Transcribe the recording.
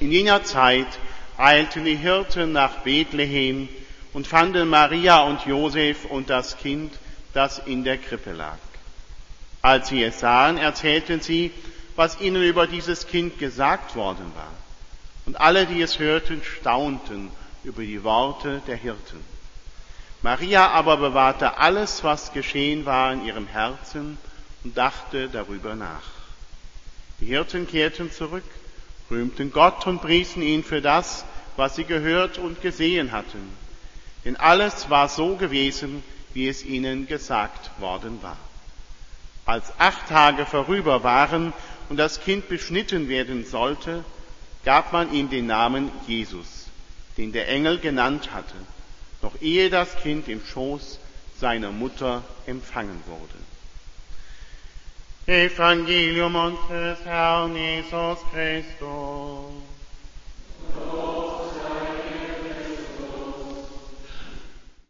In jener Zeit eilten die Hirten nach Bethlehem und fanden Maria und Josef und das Kind, das in der Krippe lag. Als sie es sahen, erzählten sie, was ihnen über dieses Kind gesagt worden war. Und alle, die es hörten, staunten über die Worte der Hirten. Maria aber bewahrte alles, was geschehen war, in ihrem Herzen und dachte darüber nach. Die Hirten kehrten zurück, rühmten Gott und priesen ihn für das, was sie gehört und gesehen hatten. Denn alles war so gewesen, wie es ihnen gesagt worden war. Als 8 Tage vorüber waren und das Kind beschnitten werden sollte, gab man ihm den Namen Jesus, den der Engel genannt hatte, noch ehe das Kind im Schoß seiner Mutter empfangen wurde. Evangelium unseres Herrn Jesus Christus.